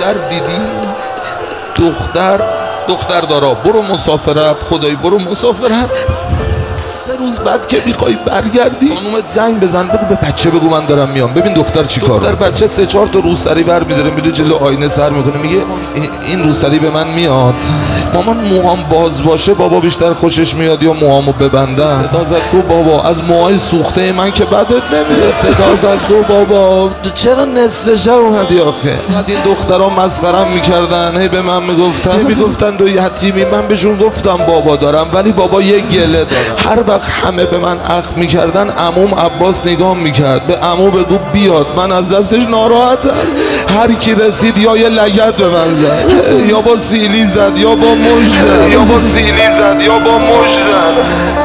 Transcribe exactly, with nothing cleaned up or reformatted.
دختر دیدی؟ دختر دختر دارا برو مسافرت، خدایی برو مسافرت. سه روز بعد که میخوای برگردی خانومت زنگ بزن بگو به بچه بگو من دارم میام. ببین دختر چی کار دختر بچه سه چهار تا روسری بر میداره میره جلو آینه سر میکنه میگه این روسری به من میاد. مامان موهام باز باشه بابا بیشتر خوشش میاد یا موهامو ببندم؟ صدا زد گو بابا از موهای سوخته من که بدت نمیاد. صدا زد گو بابا چرا نصف شب اومدی آخه؟ این دخترها مسخرم میکردن، هی به من میگفتن میگفتن تو یتیمی. من بهشون گفتم بابا دارم ولی بابا یه گله دارم. هر وقت همه به من اخم میکردن عموم عباس نگاه میکرد به عمو بگو بیاد، من از دستش ناراحتم. هر کی رسید یا یه لگد به من زد یا با سیلی زد یا با مژ زد یا با سیلی زد یا با مژ زد.